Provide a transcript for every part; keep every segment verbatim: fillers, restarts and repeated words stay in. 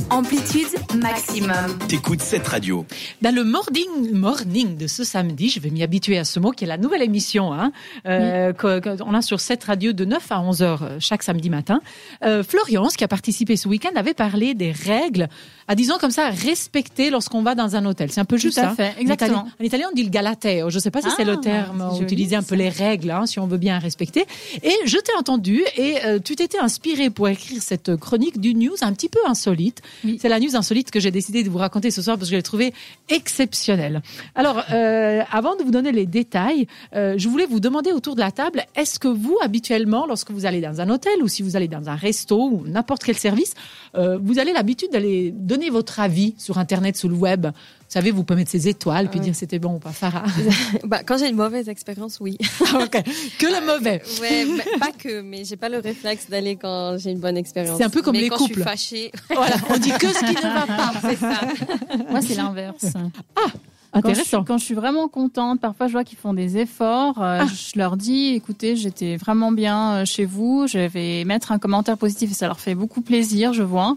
Amplitude maximum. T'écoutes cette radio. Dans le morning, morning de ce samedi, je vais m'y habituer à ce mot, qui est la nouvelle émission hein, euh, mmh. qu'on a sur cette radio de neuf à onze heures chaque samedi matin. Euh, Floriance, qui a participé ce week-end, avait parlé des règles, à disons comme ça, respectées lorsqu'on va dans un hôtel. C'est un peu juste ça. Tout à fait, exactement. En italien, en italien, on dit le galateo. Je ne sais pas si ah, c'est le terme, c'est utiliser un peu les règles, hein, si on veut bien respecter. Et je t'ai entendu et euh, tu t'étais inspiré pour écrire cette chronique d'une news un petit peu insolite. Oui. C'est la news insolite que j'ai décidé de vous raconter ce soir parce que je l'ai trouvée exceptionnelle. Alors, euh, avant de vous donner les détails, euh, je voulais vous demander autour de la table, est-ce que vous, habituellement, lorsque vous allez dans un hôtel ou si vous allez dans un resto ou n'importe quel service, euh, vous avez l'habitude d'aller donner votre avis sur Internet, sur le web? Vous savez, vous pouvez mettre ces étoiles puis ouais. dire c'était bon ou pas, Farah. Bah, quand j'ai une mauvaise expérience, oui. Okay. Que le mauvais. Ouais, pas que, mais j'ai pas le réflexe d'aller quand j'ai une bonne expérience. C'est un peu comme mais les quand couples. Je suis fâchée. Voilà, on dit que ce qui ne va pas. C'est ça. Moi, c'est l'inverse. Ah, intéressant. Quand je, quand je suis vraiment contente, parfois je vois qu'ils font des efforts. Euh, ah. Je leur dis, écoutez, j'étais vraiment bien chez vous. Je vais mettre un commentaire positif et ça leur fait beaucoup plaisir, je vois.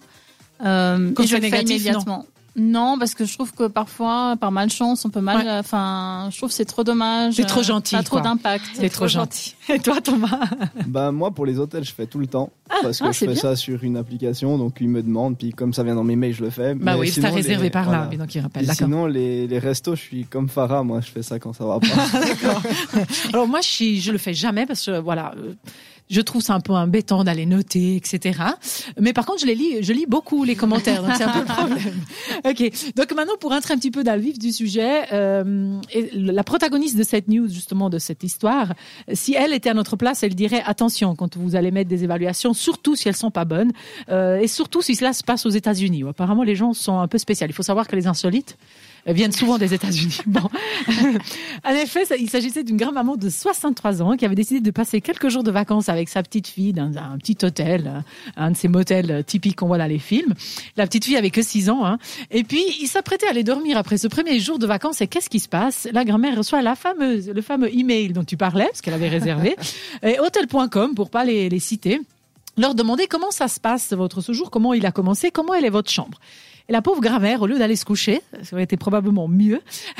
Euh, quand et je le négatif, fais immédiatement. Non. Non, parce que je trouve que parfois, par malchance, on peut mal. Enfin, ouais. je trouve que c'est trop dommage. C'est trop gentil. Ça a trop quoi. d'impact. C'est, c'est trop, trop gentil. gentil. Et toi, Thomas? Bah moi, pour les hôtels, je fais tout le temps ah, parce que ah, je fais bien. ça sur une application, donc ils me demandent, puis comme ça vient dans mes mails, je le fais. Bah mais oui, c'est réservé les, par voilà. là, mais donc il rappelle. D'accord. Sinon, les, les restos, je suis comme Farah, moi, je fais ça quand ça va pas. D'accord. Alors moi, je suis, je le fais jamais parce que voilà. Je trouve ça un peu embêtant d'aller noter, et cetera. Mais par contre, je les lis, je lis beaucoup les commentaires, donc c'est un peu le problème. Ok. Donc maintenant, pour entrer un petit peu dans le vif du sujet, euh, et la protagoniste de cette news, justement, de cette histoire, si elle était à notre place, elle dirait attention quand vous allez mettre des évaluations, surtout si elles sont pas bonnes, euh, et surtout si cela se passe aux États-Unis. Apparemment, les gens sont un peu spéciaux. Il faut savoir que les insolites viennent souvent des États-Unis. Bon. En effet, il s'agissait d'une grand-maman de soixante-trois ans qui avait décidé de passer quelques jours de vacances avec sa petite fille dans un petit hôtel, un de ces motels typiques qu'on voit dans les films. La petite fille avait que six ans, hein. Et puis, il s'apprêtait à aller dormir après ce premier jour de vacances. Et qu'est-ce qui se passe? La grand-mère reçoit la fameuse, le fameux email dont tu parlais, parce qu'elle avait réservé, et hotel point com, pour pas les, les citer, leur demander comment ça se passe, votre séjour, comment il a commencé, comment elle est votre chambre. Et la pauvre grand-mère, au lieu d'aller se coucher, ça aurait été probablement mieux,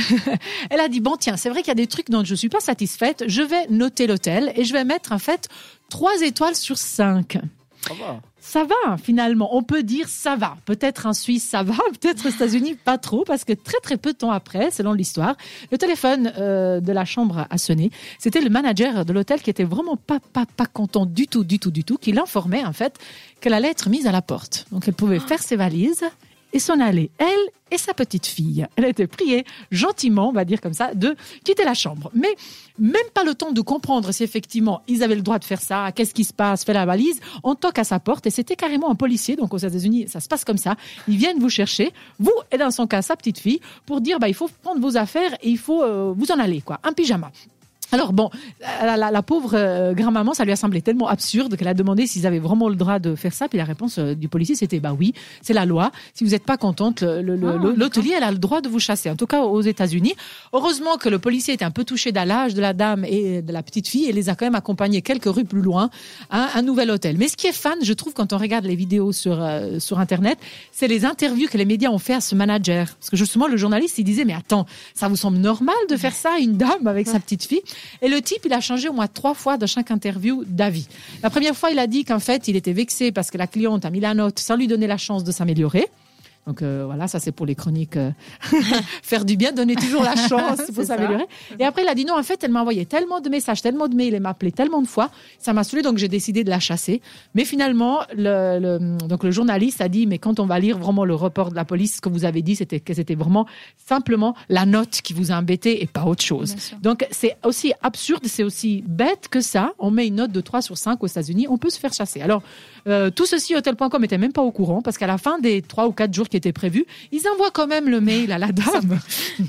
elle a dit, bon tiens, c'est vrai qu'il y a des trucs dont je suis pas satisfaite, je vais noter l'hôtel et je vais mettre en fait trois étoiles sur cinq. Ça va. Ça va, finalement. On peut dire ça va. Peut-être en Suisse, ça va. Peut-être aux États-Unis, pas trop, parce que très, très peu de temps après, selon l'histoire, le téléphone euh, de la chambre a sonné. C'était le manager de l'hôtel qui était vraiment pas, pas, pas content du tout, du tout, du tout, qui l'informait, en fait, qu'elle allait être mise à la porte. Donc, elle pouvait faire ses valises et s'en aller, elle et sa petite fille. Elle a été priée gentiment, on va dire comme ça, de quitter la chambre. Mais même pas le temps de comprendre si effectivement ils avaient le droit de faire ça, qu'est-ce qui se passe, fait la valise, on toque à sa porte et c'était carrément un policier. Donc aux États-Unis, ça se passe comme ça. Ils viennent vous chercher, vous et dans son cas sa petite fille, pour dire bah il faut prendre vos affaires et il faut euh, vous en aller quoi, un pyjama. Alors bon, la, la, la pauvre euh, grand-maman, ça lui a semblé tellement absurde qu'elle a demandé s'ils avaient vraiment le droit de faire ça. Puis la réponse euh, du policier, c'était bah oui, c'est la loi. Si vous n'êtes pas contente, le, le, ah, l'hôtelier, elle a le droit de vous chasser. En tout cas, aux États-Unis. Heureusement que le policier était un peu touché dans l'âge de la dame et de la petite fille et les a quand même accompagnés quelques rues plus loin à un nouvel hôtel. Mais ce qui est fan, je trouve, quand on regarde les vidéos sur euh, sur Internet, c'est les interviews que les médias ont fait à ce manager. Parce que justement, le journaliste, il disait mais attends, ça vous semble normal de faire ça à une dame avec sa petite fille? Et le type, il a changé au moins trois fois dans chaque interview d'avis. La première fois, il a dit qu'en fait, il était vexé parce que la cliente a mis la note sans lui donner la chance de s'améliorer. Donc euh, voilà, ça c'est pour les chroniques. Euh, faire du bien, donner toujours la chance pour s'améliorer. Ça. Et après, il a dit non, en fait, elle m'a envoyé tellement de messages, tellement de mails, elle m'a appelé tellement de fois, ça m'a saoulé, donc j'ai décidé de la chasser. Mais finalement, le, le, donc le journaliste a dit, mais quand on va lire vraiment le rapport de la police, ce que vous avez dit, c'était que c'était vraiment simplement la note qui vous a embêté et pas autre chose. Donc c'est aussi absurde, c'est aussi bête que ça. On met une note de trois sur cinq aux États-Unis, on peut se faire chasser. Alors, euh, tout ceci, hotel point com était même pas au courant parce qu'à la fin des trois ou quatre jours qui étaient prévus, ils envoient quand même le mail à la dame.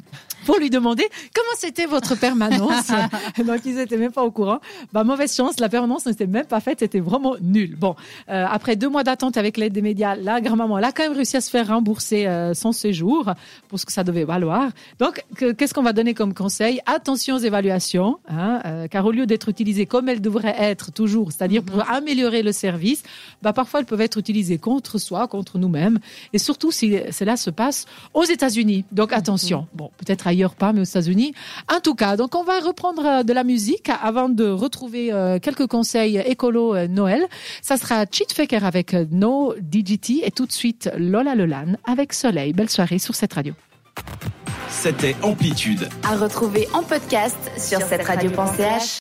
pour lui demander comment c'était votre permanence. Donc, ils n'étaient même pas au courant. Bah, mauvaise chance, la permanence n'était même pas faite, c'était vraiment nul. Bon, euh, après deux mois d'attente avec l'aide des médias, la grand-maman, elle a quand même réussi à se faire rembourser euh, son séjour pour ce que ça devait valoir. Donc, que, qu'est-ce qu'on va donner comme conseil? Attention aux évaluations, hein, euh, car au lieu d'être utilisées comme elles devraient être toujours, c'est-à-dire pour améliorer le service, bah, parfois elles peuvent être utilisées contre soi, contre nous-mêmes, et surtout si cela se passe aux États-Unis. Donc, attention. Bon, peut-être ailleurs pas, mais aux États-Unis. En tout cas, donc on va reprendre de la musique avant de retrouver euh, quelques conseils écolo euh, Noël. Ça sera Cheat Faker avec euh, No D G T et tout de suite Lola Lelan avec Soleil. Belle soirée sur cette radio. C'était Amplitude. À retrouver en podcast sur cette radio point c h.